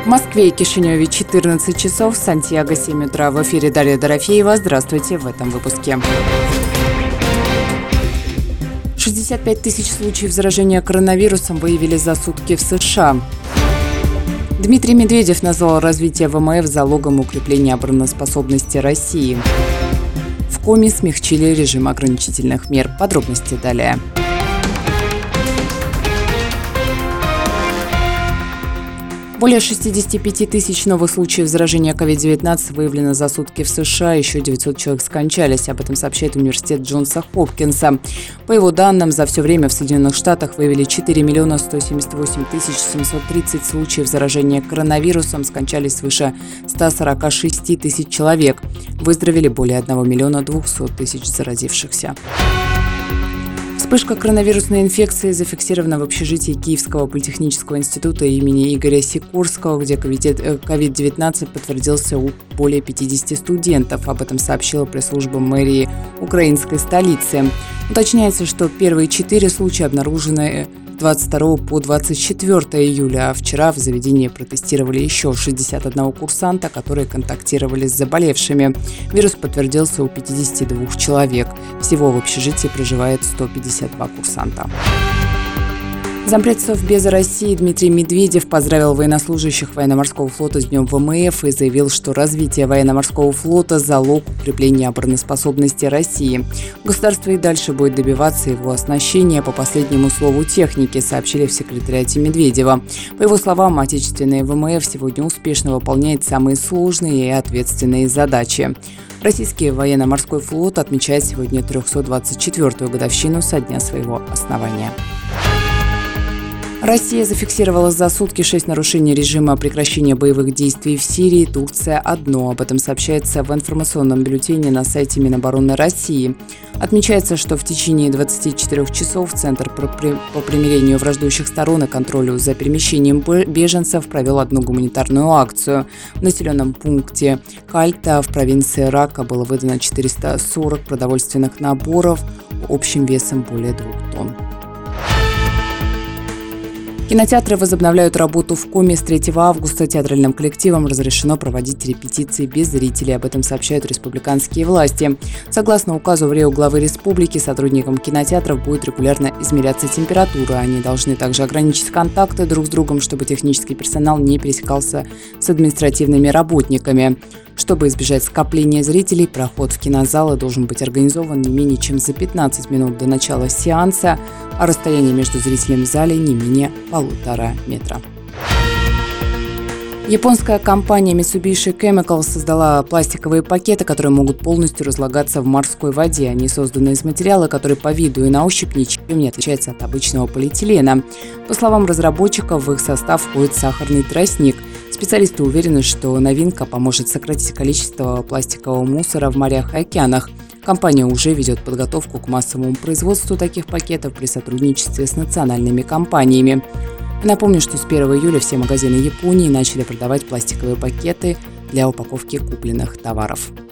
В Москве и Кишиневе 14 часов, Сантьяго 7 утра. В эфире Дарья Дорофеева. Здравствуйте в этом выпуске. 65 тысяч случаев заражения коронавирусом выявили за сутки в США. Дмитрий Медведев назвал развитие ВМФ залогом укрепления обороноспособности России. В Коми смягчили режим ограничительных мер. Подробности далее. Более 65 тысяч новых случаев заражения COVID-19 выявлено за сутки в США. Еще 900 человек скончались. Об этом сообщает университет Джонса Хопкинса. По его данным, за все время в Соединенных Штатах выявили 4 178 730 случаев заражения коронавирусом. Скончались свыше 146 тысяч человек. Выздоровели более 1 200 000 заразившихся. Вспышка коронавирусной инфекции зафиксирована в общежитии Киевского политехнического института имени Игоря Сикорского, где COVID-19 подтвердился у более 50 студентов. Об этом сообщила пресс-служба мэрии украинской столицы. Уточняется, что первые 4 случая обнаружены 22 по 24 июля, а вчера в заведении протестировали еще 61 курсанта, которые контактировали с заболевшими. Вирус подтвердился у 52 человек. Всего в общежитии проживает 152 курсанта. Зампред Совбеза России Дмитрий Медведев поздравил военнослужащих военно-морского флота с Днем ВМФ и заявил, что развитие военно-морского флота – залог укрепления обороноспособности России. Государство и дальше будет добиваться его оснащения по последнему слову техники, сообщили в секретариате Медведева. По его словам, отечественный ВМФ сегодня успешно выполняет самые сложные и ответственные задачи. Российский военно-морской флот отмечает сегодня 324-ю годовщину со дня своего основания. Россия зафиксировала за сутки 6 нарушений режима прекращения боевых действий в Сирии, Турция – 1. Об этом сообщается в информационном бюллетене на сайте Минобороны России. Отмечается, что в течение 24 часов Центр по примирению враждующих сторон и контролю за перемещением беженцев провел одну гуманитарную акцию. В населенном пункте Кальта в провинции Рака было выдано 440 продовольственных наборов общим весом более 2 тонн. Кинотеатры возобновляют работу в Коми с 3 августа. Театральным коллективам разрешено проводить репетиции без зрителей. Об этом сообщают республиканские власти. Согласно указу в РИО главы республики, сотрудникам кинотеатров будет регулярно измеряться температура. Они должны также ограничить контакты друг с другом, чтобы технический персонал не пересекался с административными работниками. Чтобы избежать скопления зрителей, проход в кинозалы должен быть организован не менее чем за 15 минут до начала сеанса, а расстояние между зрителями в зале не менее 1,5 метра. Японская компания Mitsubishi Chemical создала пластиковые пакеты, которые могут полностью разлагаться в морской воде. Они созданы из материала, который по виду и на ощупь ничем не отличается от обычного полиэтилена. По словам разработчиков, в их состав входит сахарный тростник. Специалисты уверены, что новинка поможет сократить количество пластикового мусора в морях и океанах. Компания уже ведет подготовку к массовому производству таких пакетов при сотрудничестве с национальными компаниями. Напомню, что с 1 июля все магазины Японии начали продавать пластиковые пакеты для упаковки купленных товаров.